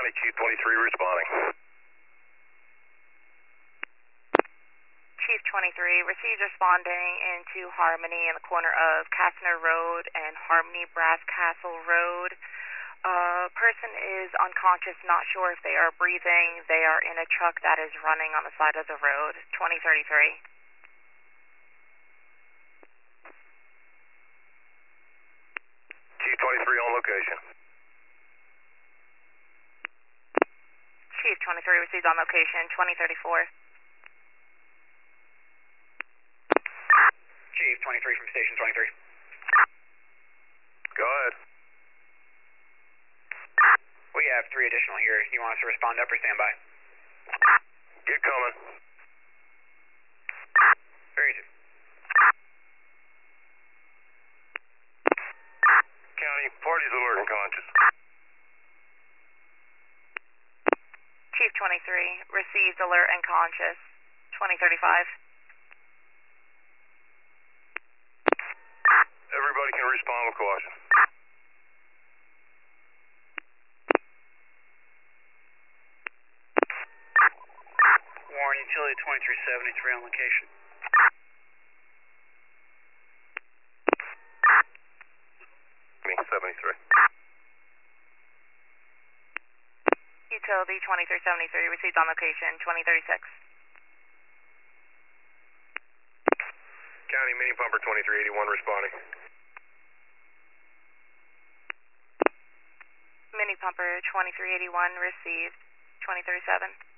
County, Chief 23 responding. Chief 23 receives responding into Harmony in the corner of Kastner Road and Harmony Brass Castle Road. Person is unconscious, not sure if they are breathing. They are in a truck that is running on the side of the road. 2033. Chief 23 on location. Chief 23 received on location. 2034. Chief 23 from Station 23. Go ahead. We have 3 additional here. You want us to respond up or stand by? Get coming. Very good. County, party's alert and conscious. Chief 23 receives alert and conscious. 2035. Everybody can respond with caution. Warren, Utility 2373 on location. Me, 73. Utility 2373 received on location. 2036. County, mini pumper 2381 responding. Mini pumper 2381 received. 2037.